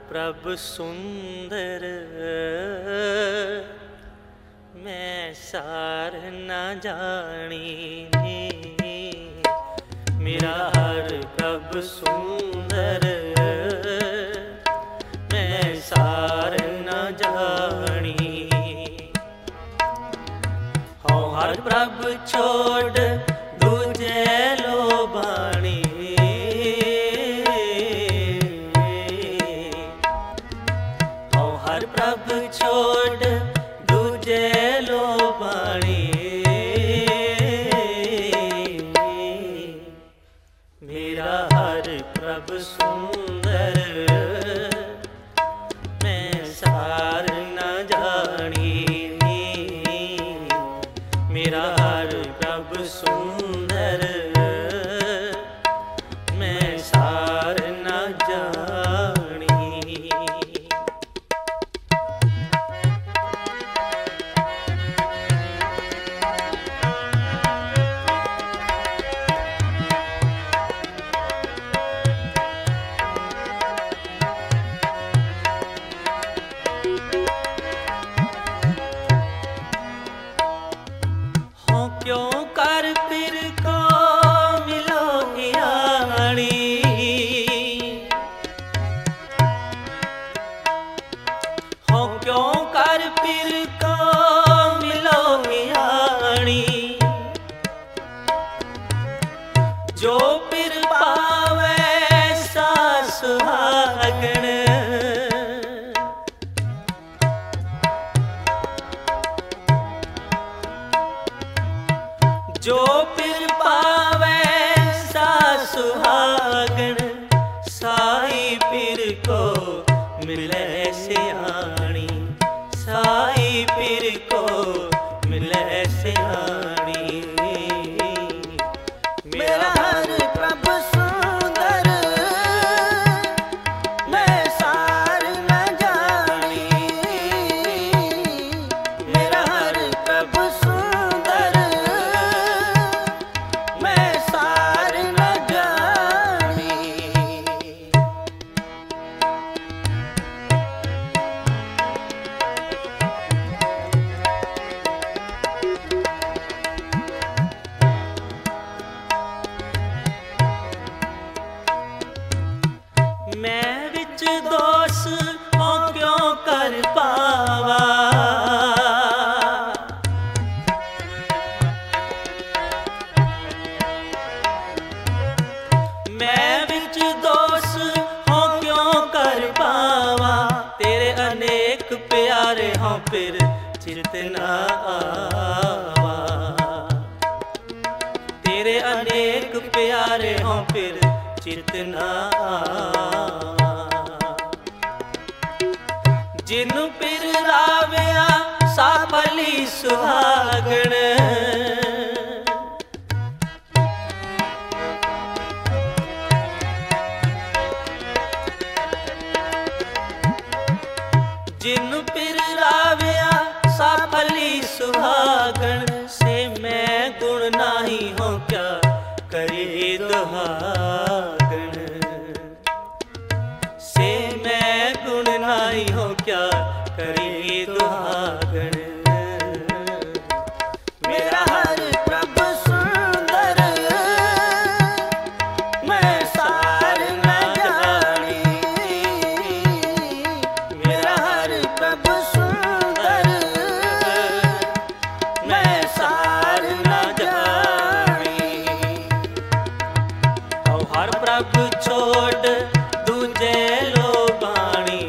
प्रभु सुंदर मैं सार न जानी। मेरा हर प्रभु सुंदर मैं सार न जानी। हूँ हर प्रभु छोड़ दूजे लोबानी। हूँ हर प्रभु छोड़ दूजे लोबानी। मेरा हर प्रभु सुंदर मैं सार न जानी। मेरा हर प्रभु सुंदर मैं सार न जानी। क्यों कर फिर को मिलो ज्ञानी। हो क्यों कर फिर को मिलो ज्ञानी। जो फिर पावे सा सुहागण। जो फिर पावे सा सुहागण। साई फिर को मिले सियाणी। साई फिर को मिले सियाणी। मेरा हर प्रभु सुंदर मैं सार न जानी। मेरा हर प्रभु सुंदर मैं सार न जानी। मैं विच दोष हो क्यों कर पावा। मैं विच दोष हो क्यों कर पावा। तेरे अनेक प्यारे हों फिर चित न आवा। तेरे अनेक प्यारे हों फिर चित न आवा। जिनु फिर रावया साफली सुहागण। जिनु फिर रावया साफली सुहागण। से मैं गुण नाही हूँ क्या करे दुहागण। से मैं गुण नाही हूँ क्या करे दुहागण। मेरा हर प्रभु सुंदर मैं सार न जानी। मेरा हर प्रभु सुंदर मैं सार न जानी। और हर प्रभु छोड़ दूजे लोबानी।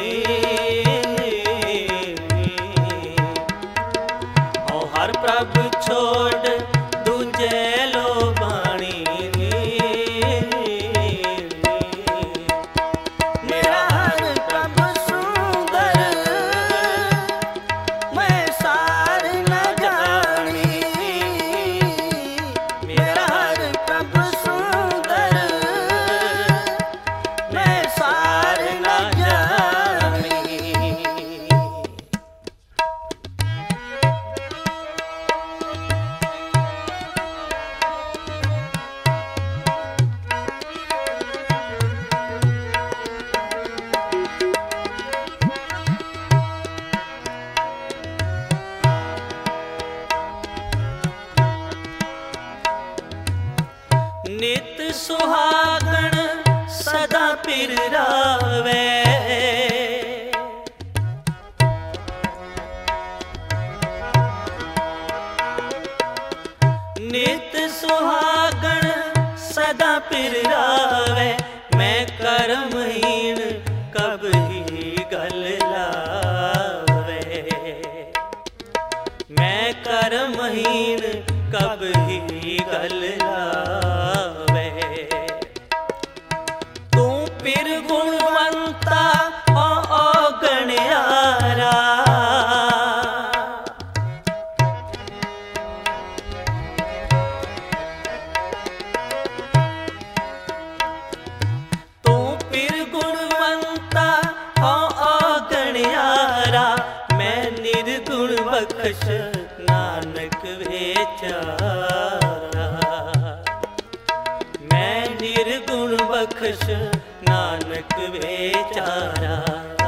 और हर प्रभु छोड़ दूजे लोबानी। मेरा हर प्रभु सुंदर मैं सार न जानी। मेरा हर प्रभु सुंदर मैं सार न जानी। पिर रावे। नित सुहागण सदा पिर रावे, मैं कर्महीन कब ही गल लावे। मैं कर्महीन कब ही गल लावे। तू पिर गुणवंता ओ गणियारा, तू पिर गुणवंता ओ गणियारा, मैं निर्गुण बख्श नानक बेचारा। मैं निर्गुण बख्श नानक बेचारा।